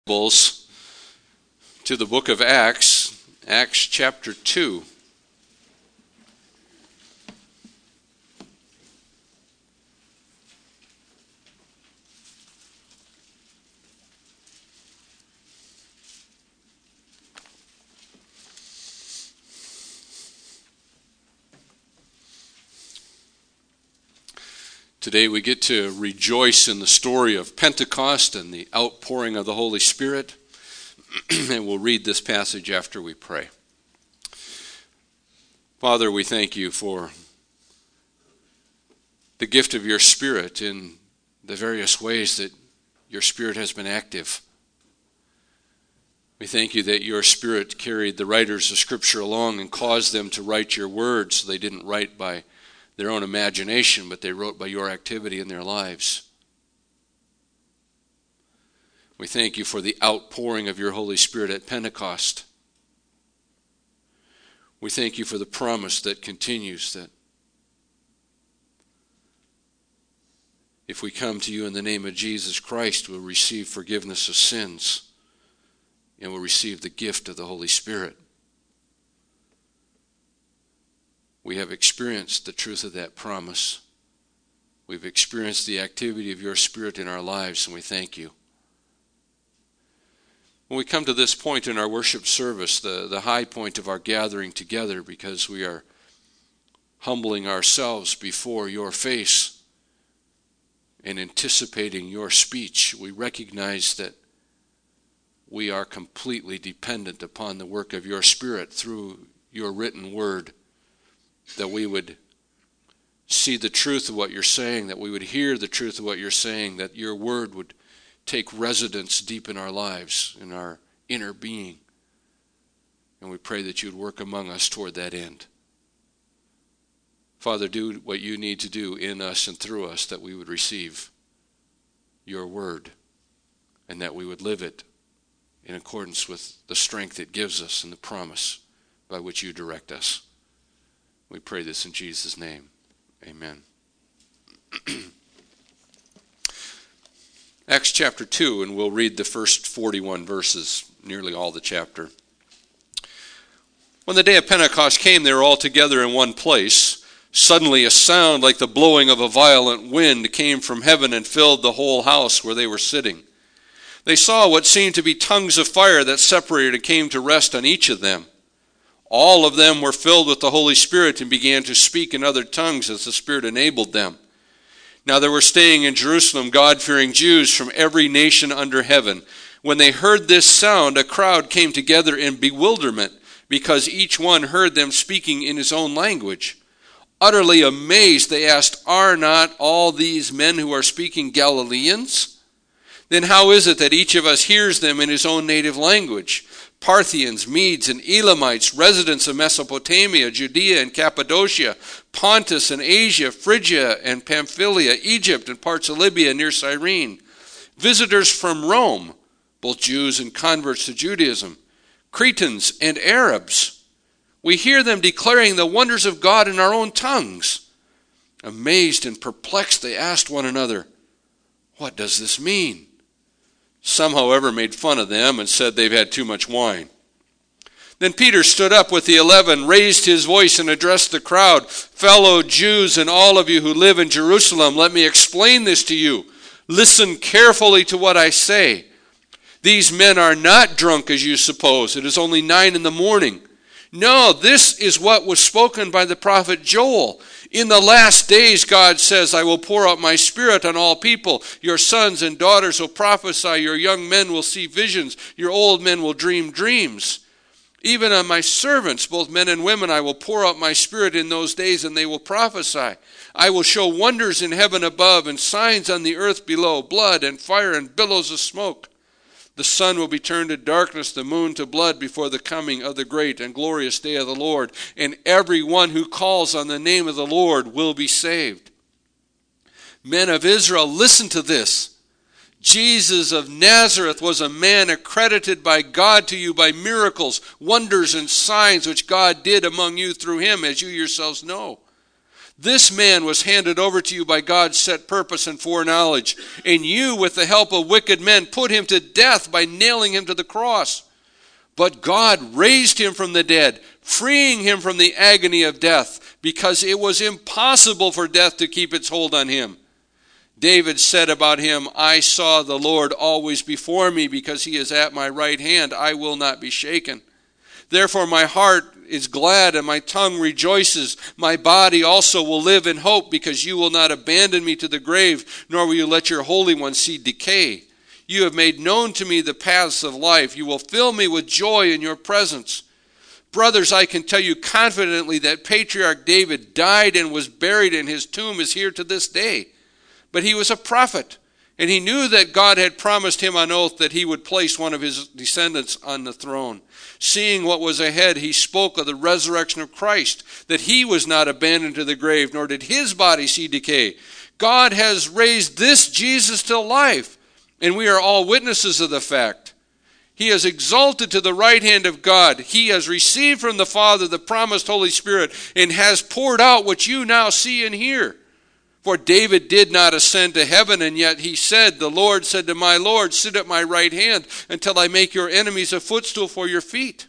Bibles to the book of Acts, Acts chapter 2. Today we get to rejoice in the story of Pentecost and the outpouring of the Holy Spirit, and we'll read this passage after we pray. Father, we thank you for the gift of your Spirit in the various ways that your Spirit has been active. We thank you that your Spirit carried the writers of Scripture along and caused them to write your words so they didn't write by their own imagination, but they wrote by your activity in their lives. We thank you for the outpouring of your Holy Spirit at Pentecost. We thank you for the promise that continues, that if we come to you in the name of Jesus Christ, we'll receive forgiveness of sins and we'll receive the gift of the Holy Spirit. We have experienced the truth of that promise. We've experienced the activity of your Spirit in our lives, and we thank you. When we come to this point in our worship service, the high point of our gathering together, because we are humbling ourselves before your face and anticipating your speech, we recognize that we are completely dependent upon the work of your Spirit through your written word, that we would see the truth of what you're saying, that we would hear the truth of what you're saying, that your word would take residence deep in our lives, in our inner being. And we pray that you'd work among us toward that end. Father, do what you need to do in us and through us, that we would receive your word and that we would live it in accordance with the strength it gives us and the promise by which you direct us. We pray this in Jesus' name. Amen. Acts chapter 2, and we'll read the first 41 verses, nearly all the chapter. When the day of Pentecost came, they were all together in one place. Suddenly a sound like the blowing of a violent wind came from heaven and filled the whole house where they were sitting. They saw what seemed to be tongues of fire that separated and came to rest on each of them. All of them were filled with the Holy Spirit and began to speak in other tongues as the Spirit enabled them. Now there were staying in Jerusalem God-fearing Jews from every nation under heaven. When they heard this sound, a crowd came together in bewilderment, because each one heard them speaking in his own language. Utterly amazed, they asked, "Are not all these men who are speaking Galileans? Then how is it that each of us hears them in his own native language? Parthians, Medes, and Elamites, residents of Mesopotamia, Judea and Cappadocia, Pontus and Asia, Phrygia and Pamphylia, Egypt and parts of Libya near Cyrene, visitors from Rome, both Jews and converts to Judaism, Cretans and Arabs. We hear them declaring the wonders of God in our own tongues." Amazed and perplexed, they asked one another, "What does this mean?" Some, however, made fun of them and said they've had too much wine. Then Peter stood up with the 11, raised his voice and addressed the crowd. "Fellow Jews and all of you who live in Jerusalem, let me explain this to you. Listen carefully to what I say. These men are not drunk as you suppose. It is only 9 a.m. No, this is what was spoken by the prophet Joel. In the last days, God says, I will pour out my Spirit on all people. Your sons and daughters will prophesy. Your young men will see visions. Your old men will dream dreams. Even on my servants, both men and women, I will pour out my Spirit in those days, and they will prophesy. I will show wonders in heaven above and signs on the earth below, blood and fire and billows of smoke. The sun will be turned to darkness, the moon to blood before the coming of the great and glorious day of the Lord. And everyone who calls on the name of the Lord will be saved. Men of Israel, listen to this. Jesus of Nazareth was a man accredited by God to you by miracles, wonders, and signs which God did among you through him, as you yourselves know. This man was handed over to you by God's set purpose and foreknowledge, and you, with the help of wicked men, put him to death by nailing him to the cross. But God raised him from the dead, freeing him from the agony of death, because it was impossible for death to keep its hold on him. David said about him, I saw the Lord always before me, because he is at my right hand. I will not be shaken. Therefore my heart is glad and my tongue rejoices. My body also will live in hope, because you will not abandon me to the grave, nor will you let your Holy One see decay. You have made known to me the paths of life. You will fill me with joy in your presence. Brothers, I can tell you confidently that Patriarch David died and was buried, and his tomb is here to this day. But he was a prophet, and he knew that God had promised him on oath that he would place one of his descendants on the throne. Seeing what was ahead, he spoke of the resurrection of Christ, that he was not abandoned to the grave, nor did his body see decay. God has raised this Jesus to life, and we are all witnesses of the fact. He has exalted to the right hand of God. He has received from the Father the promised Holy Spirit, and has poured out what you now see and hear. For David did not ascend to heaven, and yet he said, the Lord said to my Lord, sit at my right hand until I make your enemies a footstool for your feet.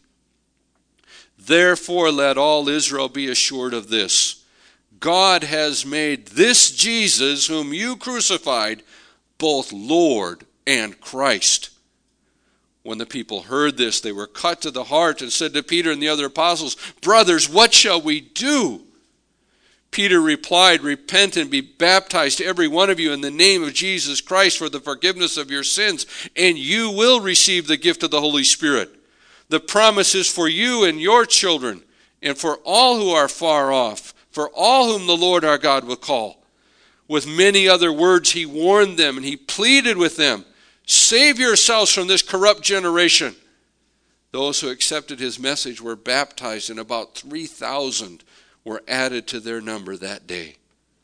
Therefore let all Israel be assured of this. God has made this Jesus, whom you crucified, both Lord and Christ. When the people heard this, they were cut to the heart and said to Peter and the other apostles, Brothers, what shall we do? Peter replied, Repent and be baptized, every one of you, in the name of Jesus Christ for the forgiveness of your sins, and you will receive the gift of the Holy Spirit. The promise is for you and your children, and for all who are far off, for all whom the Lord our God will call. With many other words he warned them, and he pleaded with them, Save yourselves from this corrupt generation. Those who accepted his message were baptized, and about 3,000 were added to their number that day.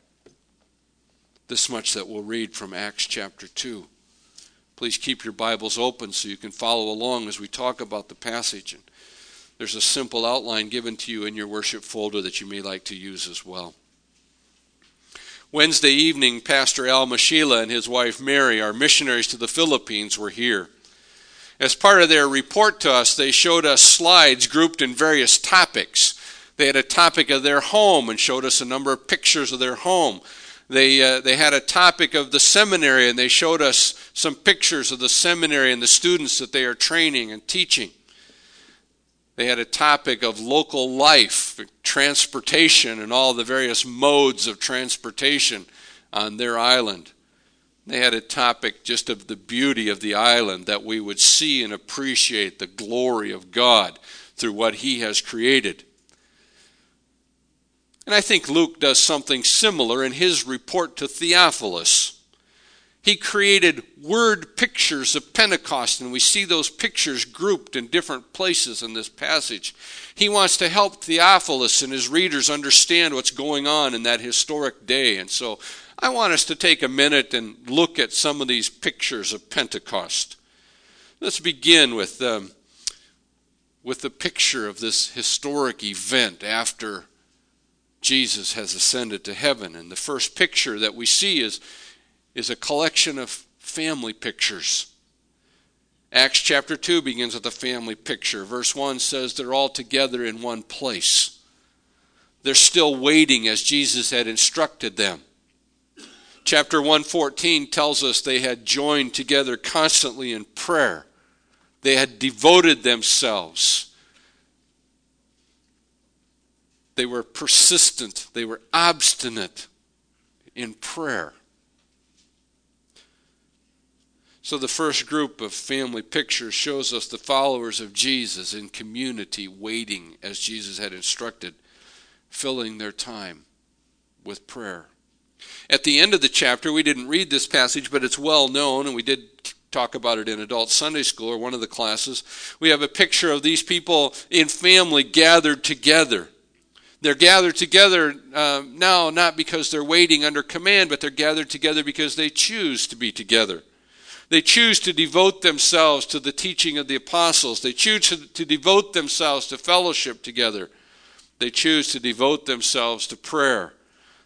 This much that we'll read from Acts chapter 2. Please keep your Bibles open so you can follow along as we talk about the passage. And there's a simple outline given to you in your worship folder that you may like to use as well. Wednesday evening, Pastor Al Mashila and his wife Mary, our missionaries to the Philippines, were here. As part of their report to us, they showed us slides grouped in various topics. They had a topic of their home and showed us a number of pictures of their home. They had a topic of the seminary, and they showed us some pictures of the seminary and the students that they are training and teaching. They had a topic of local life, transportation, and all the various modes of transportation on their island. They had a topic just of the beauty of the island, that we would see and appreciate the glory of God through what he has created. And I think Luke does something similar in his report to Theophilus. He created word pictures of Pentecost, and we see those pictures grouped in different places in this passage. He wants to help Theophilus and his readers understand what's going on in that historic day. And so I want us to take a minute and look at some of these pictures of Pentecost. Let's begin with the picture of this historic event after Jesus has ascended to heaven. And the first picture that we see is a collection of family pictures. Acts chapter 2 begins with a family picture. Verse 1 says they're all together in one place. They're still waiting as Jesus had instructed them. Chapter 1:14 tells us they had joined together constantly in prayer. They had devoted themselves. They were persistent. They were obstinate in prayer. So the first group of family pictures shows us the followers of Jesus in community waiting as Jesus had instructed, filling their time with prayer. At the end of the chapter, we didn't read this passage, but it's well known, and we did talk about it in adult Sunday school or one of the classes. We have a picture of these people in family gathered together. They're gathered together now not because they're waiting under command, but they're gathered together because they choose to be together. They choose to devote themselves to the teaching of the apostles. They choose to devote themselves to fellowship together. They choose to devote themselves to prayer.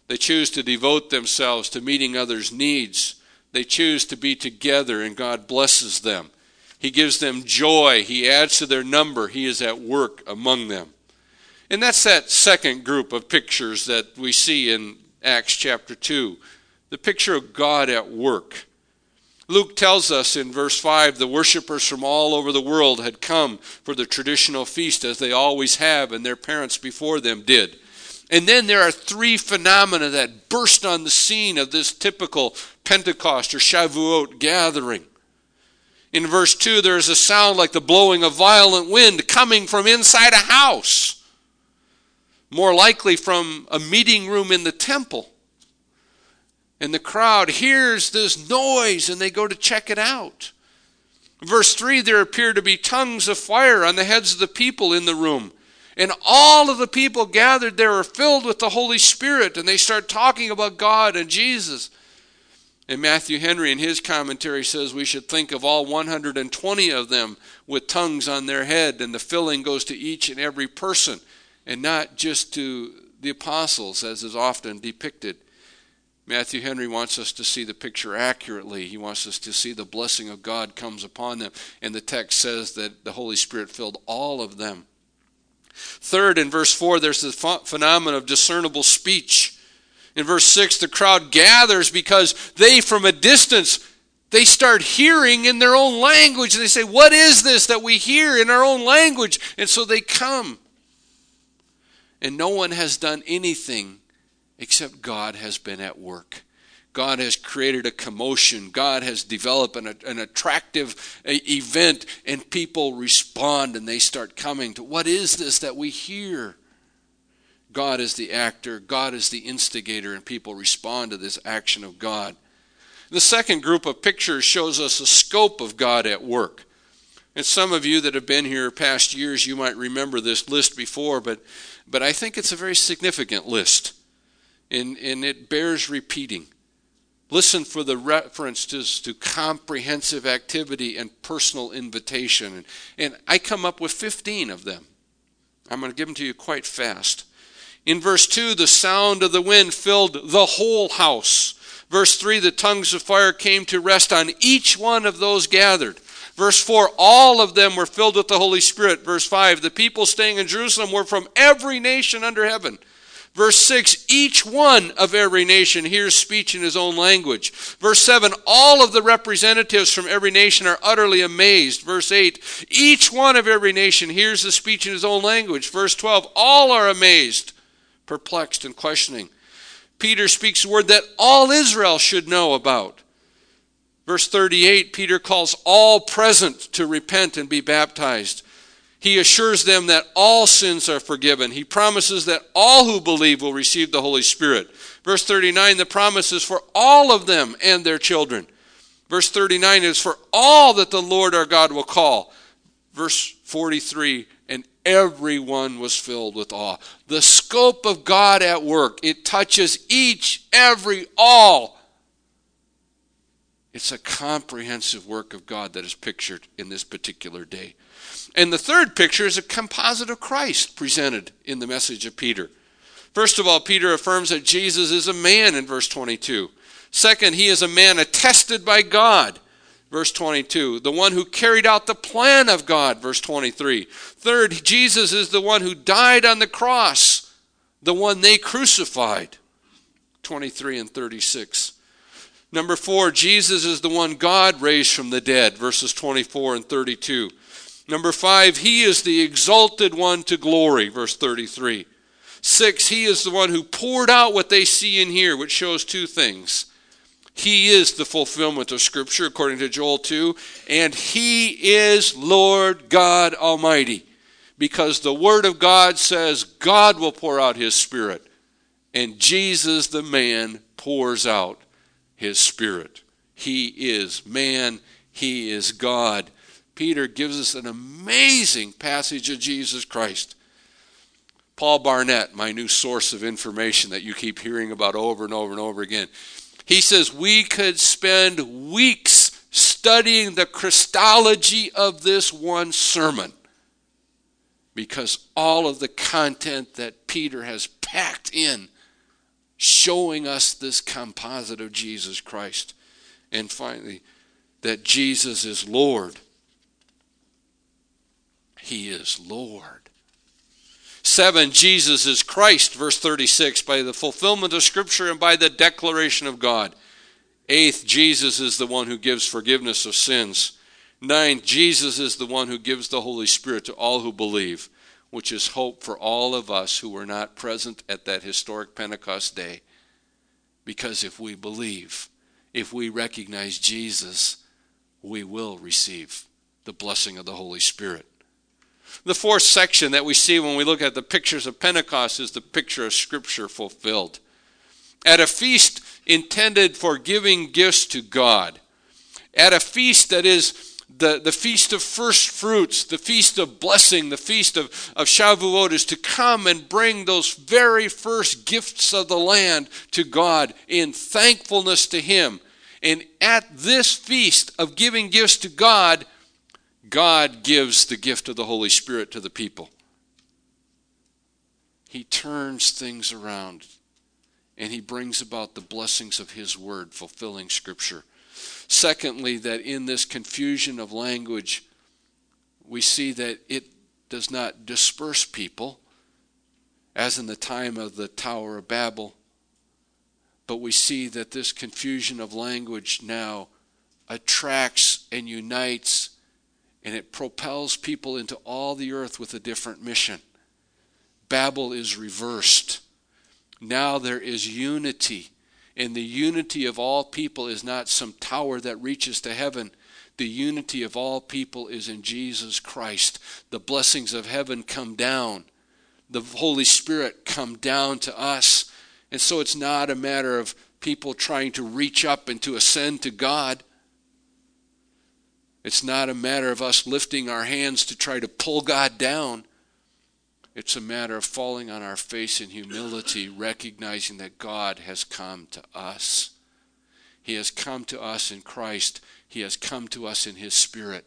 They choose to devote themselves to meeting others' needs. They choose to be together, and God blesses them. He gives them joy. He adds to their number. He is at work among them. And that's that second group of pictures that we see in Acts chapter 2. The picture of God at work. Luke tells us in verse 5, the worshipers from all over the world had come for the traditional feast, as they always have, and their parents before them did. And then there are three phenomena that burst on the scene of this typical Pentecost or Shavuot gathering. In verse 2, there is a sound like the blowing of violent wind coming from inside a house, more likely from a meeting room in the temple. And the crowd hears this noise and they go to check it out. Verse 3, there appear to be tongues of fire on the heads of the people in the room. And all of the people gathered there are filled with the Holy Spirit, and they start talking about God and Jesus. And Matthew Henry in his commentary says we should think of all 120 of them with tongues on their head, and the filling goes to each and every person, and not just to the apostles, as is often depicted. Matthew Henry wants us to see the picture accurately. He wants us to see the blessing of God comes upon them. And the text says that the Holy Spirit filled all of them. Third, in verse 4, there's the phenomenon of discernible speech. In verse 6, the crowd gathers because they, from a distance, they start hearing in their own language. And they say, what is this that we hear in our own language? And so they come. And no one has done anything except God has been at work. God has created a commotion. God has developed an attractive event, and people respond and they start coming to, what is this that we hear? God is the actor. God is the instigator, and people respond to this action of God. The second group of pictures shows us the scope of God at work. And some of you that have been here past years, you might remember this list before, but I think it's a very significant list, and it bears repeating. Listen for the references to comprehensive activity and personal invitation. And I come up with 15 of them. I'm going to give them to you quite fast. In verse 2, the sound of the wind filled the whole house. Verse 3, the tongues of fire came to rest on each one of those gathered. Verse 4, all of them were filled with the Holy Spirit. Verse 5, the people staying in Jerusalem were from every nation under heaven. Verse 6, each one of every nation hears speech in his own language. Verse 7, all of the representatives from every nation are utterly amazed. Verse 8, each one of every nation hears the speech in his own language. Verse 12, all are amazed, perplexed, and questioning. Peter speaks a word that all Israel should know about. Verse 38, Peter calls all present to repent and be baptized. He assures them that all sins are forgiven. He promises that all who believe will receive the Holy Spirit. Verse 39, the promise is for all of them and their children. Verse 39 is for all that the Lord our God will call. Verse 43, and everyone was filled with awe. The scope of God at work, it touches each, every, all. It's a comprehensive work of God that is pictured in this particular day. And the third picture is a composite of Christ presented in the message of Peter. First of all, Peter affirms that Jesus is a man in verse 22. Second, he is a man attested by God, verse 22. The one who carried out the plan of God, verse 23. Third, Jesus is the one who died on the cross, the one they crucified, 23 and 36. Number 4, Jesus is the one God raised from the dead, verses 24 and 32. Number 5, he is the exalted one to glory, verse 33. 6, he is the one who poured out what they see and hear, which shows two things. He is the fulfillment of Scripture, according to Joel 2, and he is Lord God Almighty, because the Word of God says God will pour out his Spirit, and Jesus, the man, pours out his Spirit. He is man, he is God. Peter gives us an amazing passage of Jesus Christ. Paul Barnett, my new source of information that you keep hearing about over and over and over again, he says we could spend weeks studying the Christology of this one sermon, because all of the content that Peter has packed in showing us this composite of Jesus Christ. And finally, that Jesus is Lord. He is Lord. 7, Jesus is Christ, verse 36, by the fulfillment of Scripture and by the declaration of God. 8, Jesus is the one who gives forgiveness of sins. 9, Jesus is the one who gives the Holy Spirit to all who believe, which is hope for all of us who were not present at that historic Pentecost day. Because if we believe, if we recognize Jesus, we will receive the blessing of the Holy Spirit. The fourth section that we see when we look at the pictures of Pentecost is the picture of Scripture fulfilled. At a feast intended for giving gifts to God, at a feast that is the feast of first fruits, the feast of blessing, the feast of Shavuot, is to come and bring those very first gifts of the land to God in thankfulness to Him. And at this feast of giving gifts to God, God gives the gift of the Holy Spirit to the people. He turns things around and He brings about the blessings of His Word, fulfilling Scripture. Secondly, that in this confusion of language, we see that it does not disperse people, as in the time of the Tower of Babel, but we see that this confusion of language now attracts and unites, and it propels people into all the earth with a different mission. Babel is reversed. Now there is unity. And the unity of all people is not some tower that reaches to heaven. The unity of all people is in Jesus Christ. The blessings of heaven come down. The Holy Spirit come down to us. And so it's not a matter of people trying to reach up and to ascend to God. It's not a matter of us lifting our hands to try to pull God down. It's a matter of falling on our face in humility, recognizing that God has come to us. He has come to us in Christ. He has come to us in His Spirit.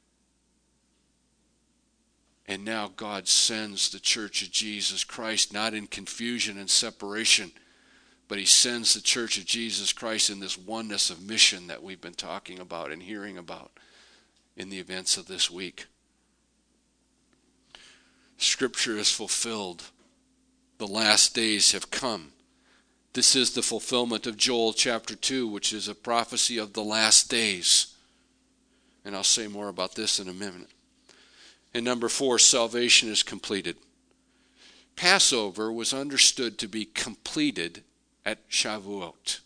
And now God sends the church of Jesus Christ, not in confusion and separation, but He sends the church of Jesus Christ in this oneness of mission that we've been talking about and hearing about in the events of this week. Scripture is fulfilled. The last days have come. This is the fulfillment of Joel chapter 2, which is a prophecy of the last days. And I'll say more about this in a minute. And number 4, salvation is completed. Passover was understood to be completed at Shavuot.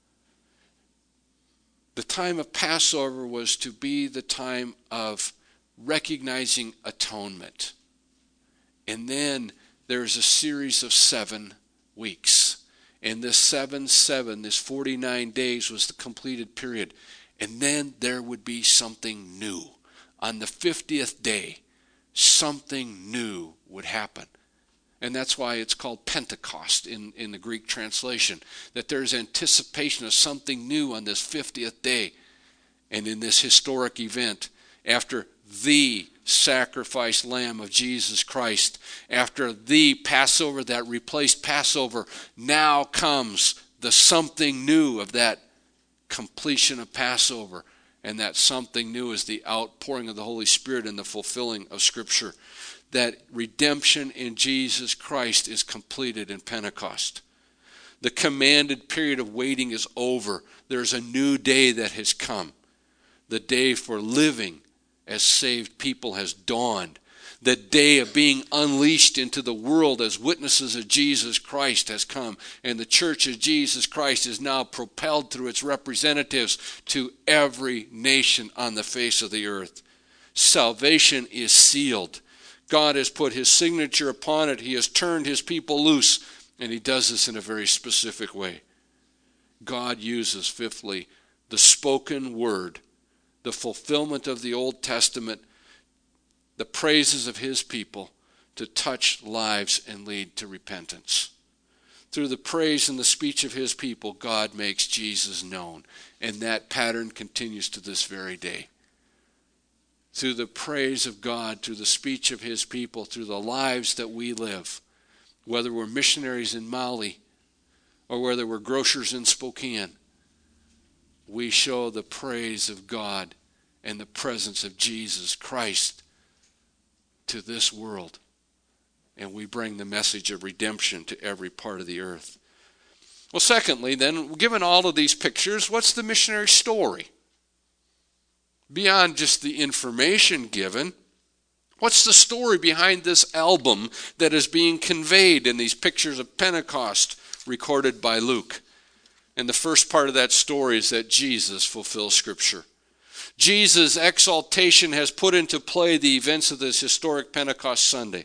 The time of Passover was to be the time of recognizing atonement. And then there's a series of 7 weeks. And this 7-7, this 49 days was the completed period. And then there would be something new. On the 50th day, something new would happen. And that's why it's called Pentecost in the Greek translation. That there's anticipation of something new on this 50th day. And in this historic event, after the sacrificed Lamb of Jesus Christ, after the Passover that replaced Passover, now comes the something new of that completion of Passover. And that something new is the outpouring of the Holy Spirit and the fulfilling of Scripture. That redemption in Jesus Christ is completed in Pentecost. The commanded period of waiting is over. There's a new day that has come. The day for living as saved people has dawned. The day of being unleashed into the world as witnesses of Jesus Christ has come. And the church of Jesus Christ is now propelled through its representatives to every nation on the face of the earth. Salvation is sealed. God has put His signature upon it. He has turned His people loose. And He does this in a very specific way. God uses, fifthly, the spoken word, the fulfillment of the Old Testament, the praises of His people to touch lives and lead to repentance. Through the praise and the speech of His people, God makes Jesus known. And that pattern continues to this very day. Through the praise of God, through the speech of His people, through the lives that we live, whether we're missionaries in Mali, or whether we're grocers in Spokane, we show the praise of God and the presence of Jesus Christ to this world. And we bring the message of redemption to every part of the earth. Well, secondly, then, given all of these pictures, what's the missionary story? Beyond just the information given, what's the story behind this album that is being conveyed in these pictures of Pentecost recorded by Luke? And the first part of that story is that Jesus fulfills Scripture. Jesus' exaltation has put into play the events of this historic Pentecost Sunday.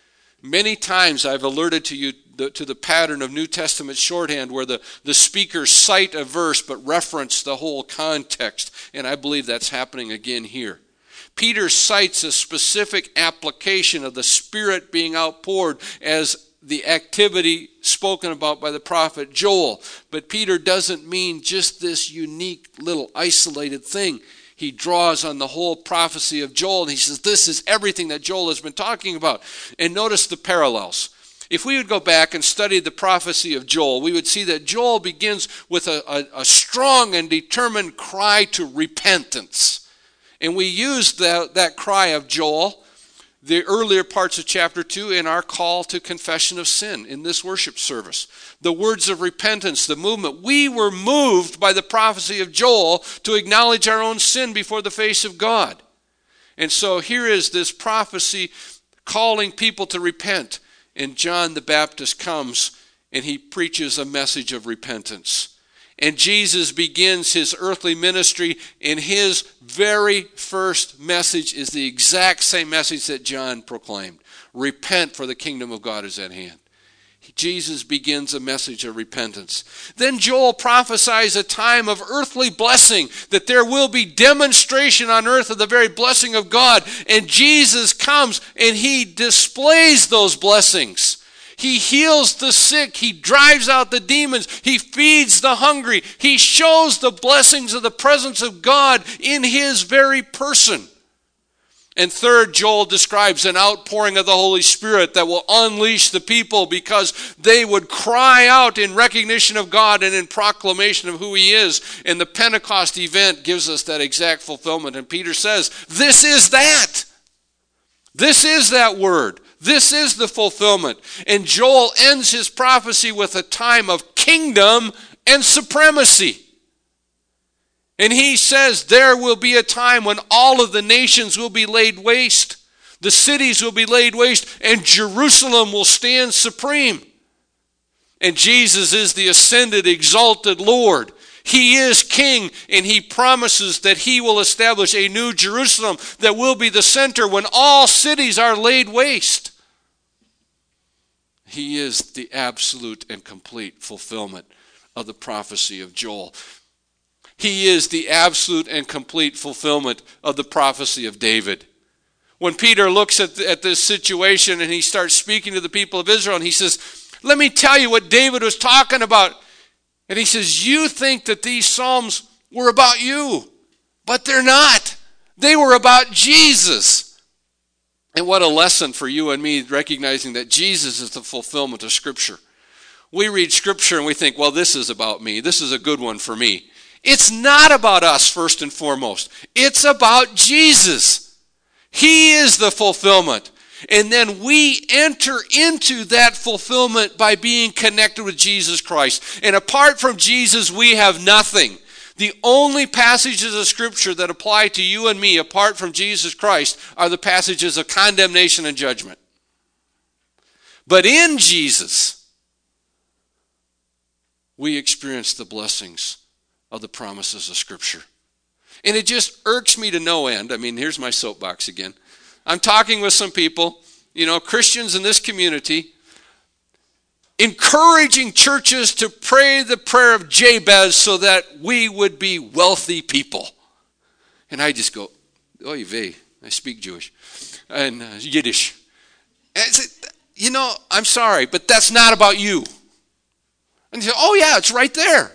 Many times I've alerted to you to the pattern of New Testament shorthand where the speakers cite a verse but reference the whole context, and I believe that's happening again here. Peter cites a specific application of the Spirit being outpoured as the activity spoken about by the prophet Joel, but Peter doesn't mean just this unique little isolated thing. He draws on the whole prophecy of Joel, and he says this is everything that Joel has been talking about. And notice the parallels. If we would go back and study the prophecy of Joel, we would see that Joel begins with a strong and determined cry to repentance. And we used that cry of Joel, the earlier parts of chapter 2, in our call to confession of sin in this worship service. The words of repentance, the movement. We were moved by the prophecy of Joel to acknowledge our own sin before the face of God. And so here is this prophecy calling people to repent. And John the Baptist comes and he preaches a message of repentance. And Jesus begins his earthly ministry, and his very first message is the exact same message that John proclaimed. Repent, for the kingdom of God is at hand. Jesus begins a message of repentance. Then Joel prophesies a time of earthly blessing, that there will be demonstration on earth of the very blessing of God. And Jesus comes and he displays those blessings. He heals the sick. He drives out the demons. He feeds the hungry. He shows the blessings of the presence of God in his very person. And third, Joel describes an outpouring of the Holy Spirit that will unleash the people because they would cry out in recognition of God and in proclamation of who he is. And the Pentecost event gives us that exact fulfillment. And Peter says, this is that. This is that word. This is the fulfillment. And Joel ends his prophecy with a time of kingdom and supremacy. And he says there will be a time when all of the nations will be laid waste. The cities will be laid waste, and Jerusalem will stand supreme. And Jesus is the ascended, exalted Lord. He is king, and he promises that he will establish a new Jerusalem that will be the center when all cities are laid waste. He is the absolute and complete fulfillment of the prophecy of Joel. He is the absolute and complete fulfillment of the prophecy of David. When Peter looks at this situation and he starts speaking to the people of Israel, and he says, let me tell you what David was talking about. And he says, you think that these Psalms were about you, but they're not. They were about Jesus. And what a lesson for you and me, recognizing that Jesus is the fulfillment of Scripture. We read Scripture and we think, well, this is about me. This is a good one for me. It's not about us first and foremost. It's about Jesus. He is the fulfillment. And then we enter into that fulfillment by being connected with Jesus Christ. And apart from Jesus, we have nothing. The only passages of Scripture that apply to you and me apart from Jesus Christ are the passages of condemnation and judgment. But in Jesus, we experience the blessings of the promises of Scripture. And it just irks me to no end. I mean, here's my soapbox again. I'm talking with some people, Christians in this community, encouraging churches to pray the prayer of Jabez so that we would be wealthy people. And I just go, oy vey, I speak Jewish and Yiddish. And I say, I'm sorry, but that's not about you. And you say, oh yeah, it's right there.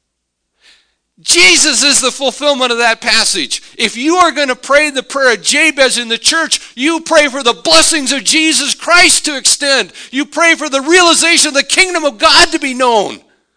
Jesus is the fulfillment of that passage. If you are going to pray the prayer of Jabez in the church, you pray for the blessings of Jesus Christ to extend. You pray for the realization of the kingdom of God to be known.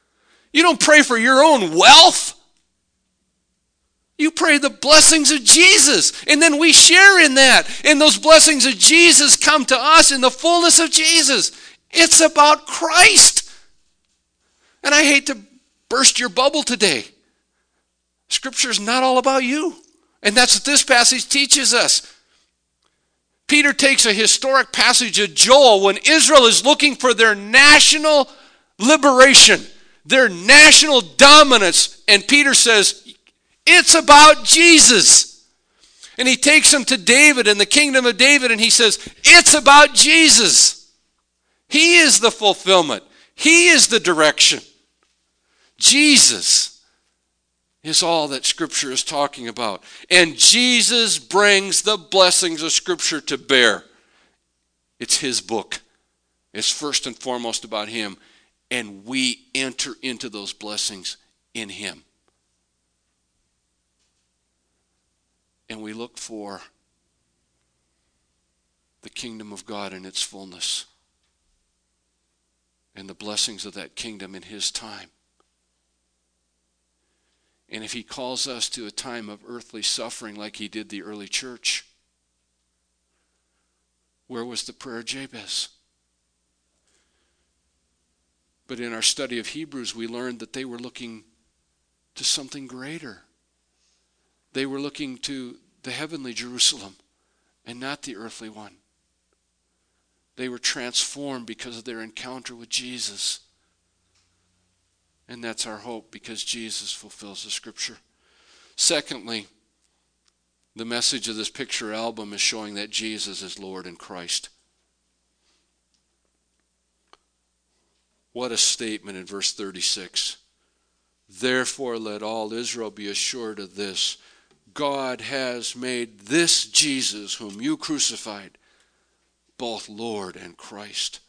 You don't pray for your own wealth. You pray the blessings of Jesus, and then we share in that. And those blessings of Jesus come to us in the fullness of Jesus. It's about Christ. And I hate to burst your bubble today. Scripture is not all about you. And that's what this passage teaches us. Peter takes a historic passage of Joel when Israel is looking for their national liberation, their national dominance. And Peter says, it's about Jesus. And he takes them to David and the kingdom of David, and he says, it's about Jesus. He is the fulfillment. He is the direction. Jesus is all that Scripture is talking about. And Jesus brings the blessings of Scripture to bear. It's his book. It's first and foremost about him. And we enter into those blessings in him. And we look for the kingdom of God in its fullness. And the blessings of that kingdom in his time. And if he calls us to a time of earthly suffering like he did the early church, where was the prayer of Jabez? But in our study of Hebrews, we learned that they were looking to something greater. They were looking to the heavenly Jerusalem and not the earthly one. They were transformed because of their encounter with Jesus. And that's our hope, because Jesus fulfills the Scripture. Secondly, the message of this picture album is showing that Jesus is Lord and Christ. What a statement in verse 36. Therefore let all Israel be assured of this. God has made this Jesus, whom you crucified, both Lord and Christ.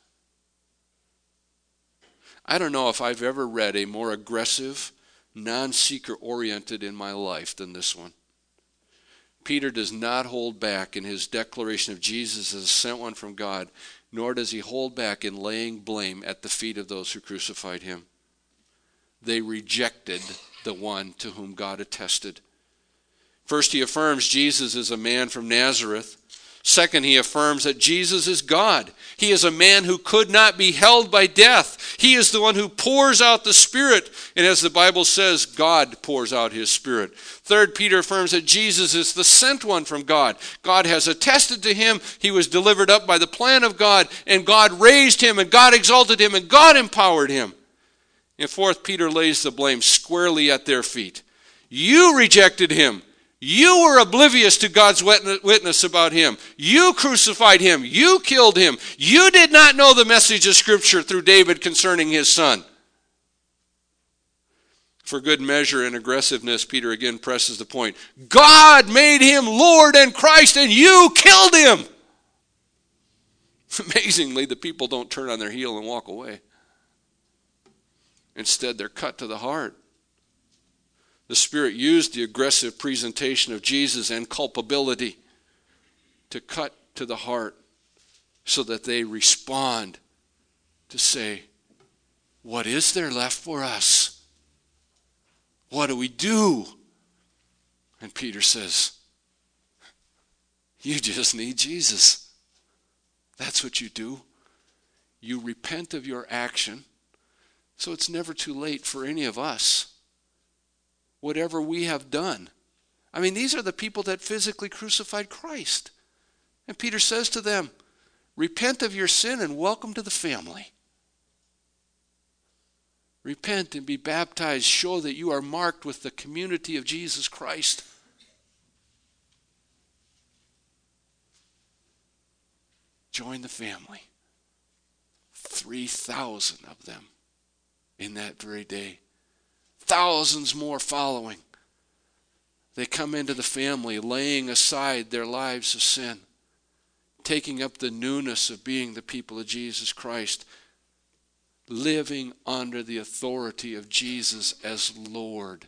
I don't know if I've ever read a more aggressive, non-seeker oriented in my life than this one. Peter does not hold back in his declaration of Jesus as a sent one from God, nor does he hold back in laying blame at the feet of those who crucified him. They rejected the one to whom God attested. First, he affirms Jesus is a man from Nazareth. Second, he affirms that Jesus is God. He is a man who could not be held by death. He is the one who pours out the Spirit. And as the Bible says, God pours out his Spirit. Third, Peter affirms that Jesus is the sent one from God. God has attested to him. He was delivered up by the plan of God. And God raised him, and God exalted him, and God empowered him. And fourth, Peter lays the blame squarely at their feet. You rejected him. You were oblivious to God's witness about him. You crucified him. You killed him. You did not know the message of Scripture through David concerning his son. For good measure and aggressiveness, Peter again presses the point. God made him Lord and Christ, and you killed him. Amazingly, the people don't turn on their heel and walk away. Instead, they're cut to the heart. The Spirit used the aggressive presentation of Jesus and culpability to cut to the heart so that they respond to say, what is there left for us? What do we do? And Peter says, you just need Jesus. That's what you do. You repent of your action, so it's never too late for any of us. Whatever we have done. I mean, these are the people that physically crucified Christ. And Peter says to them, repent of your sin and welcome to the family. Repent and be baptized. Show that you are marked with the community of Jesus Christ. Join the family. 3,000 of them in that very day. Thousands more following. They come into the family, laying aside their lives of sin, taking up the newness of being the people of Jesus Christ, living under the authority of Jesus as Lord.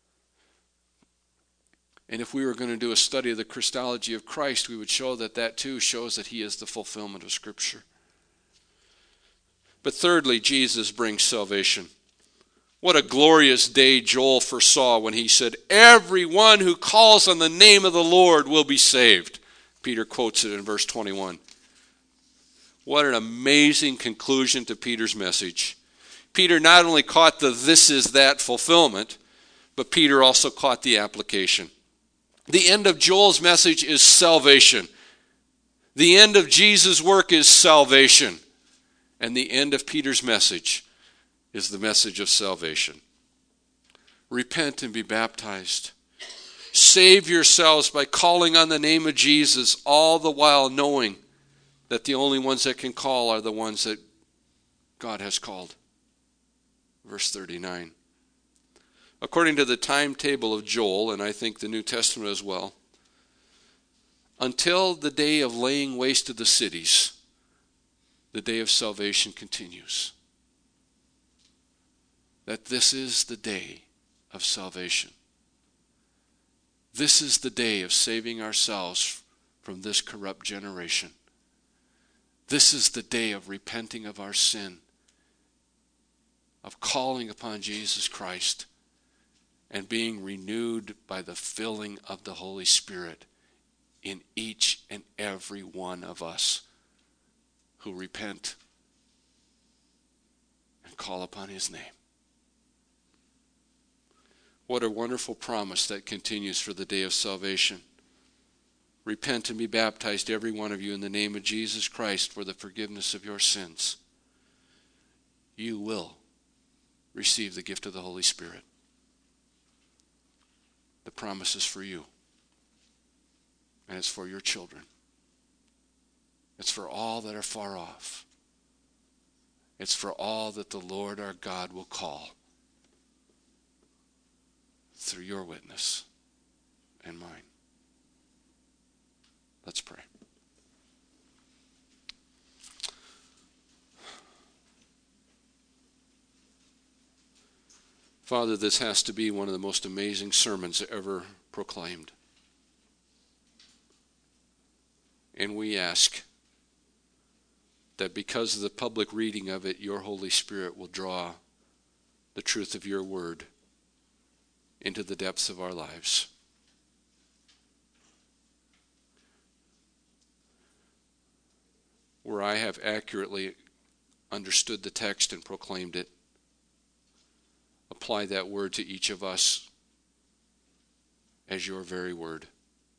And if we were going to do a study of the Christology of Christ, we would show that that too shows that he is the fulfillment of Scripture. But thirdly, Jesus brings salvation. What a glorious day Joel foresaw when he said, "Everyone who calls on the name of the Lord will be saved." Peter quotes it in verse 21. What an amazing conclusion to Peter's message. Peter not only caught the "this is that" fulfillment, but Peter also caught the application. The end of Joel's message is salvation. The end of Jesus' work is salvation. And the end of Peter's message is the message of salvation. Repent and be baptized. Save yourselves by calling on the name of Jesus, all the while knowing that the only ones that can call are the ones that God has called. Verse 39. According to the timetable of Joel, and I think the New Testament as well, until the day of laying waste of the cities, the day of salvation continues. That this is the day of salvation. This is the day of saving ourselves from this corrupt generation. This is the day of repenting of our sin, of calling upon Jesus Christ, and being renewed by the filling of the Holy Spirit in each and every one of us who repent and call upon his name. What a wonderful promise that continues for the day of salvation. Repent and be baptized, every one of you, in the name of Jesus Christ for the forgiveness of your sins. You will receive the gift of the Holy Spirit. The promise is for you. And it's for your children. It's for all that are far off. It's for all that the Lord our God will call through your witness and mine. Let's pray. Father, this has to be one of the most amazing sermons ever proclaimed. And we ask that because of the public reading of it, your Holy Spirit will draw the truth of your word into the depths of our lives. Where I have accurately understood the text and proclaimed it, apply that word to each of us as your very word.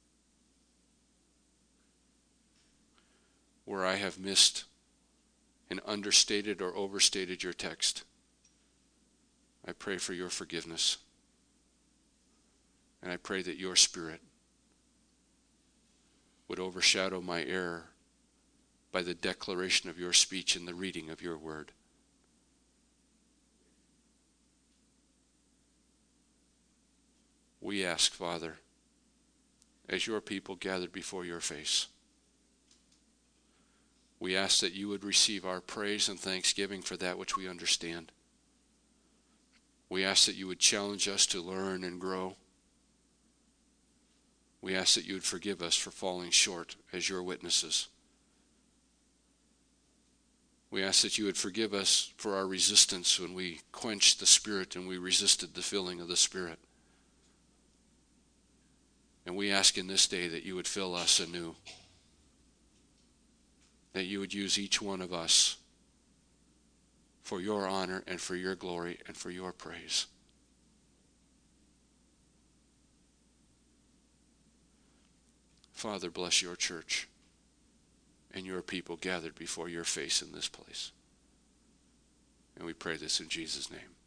Where I have missed and understated or overstated your text, I pray for your forgiveness. And I pray that your Spirit would overshadow my error by the declaration of your speech and the reading of your word. We ask, Father, as your people gathered before your face, we ask that you would receive our praise and thanksgiving for that which we understand. We ask that you would challenge us to learn and grow. We ask that you would forgive us for falling short as your witnesses. We ask that you would forgive us for our resistance when we quenched the Spirit and we resisted the filling of the Spirit. And we ask in this day that you would fill us anew, that you would use each one of us for your honor and for your glory and for your praise. Father, bless your church and your people gathered before your face in this place. And we pray this in Jesus' name.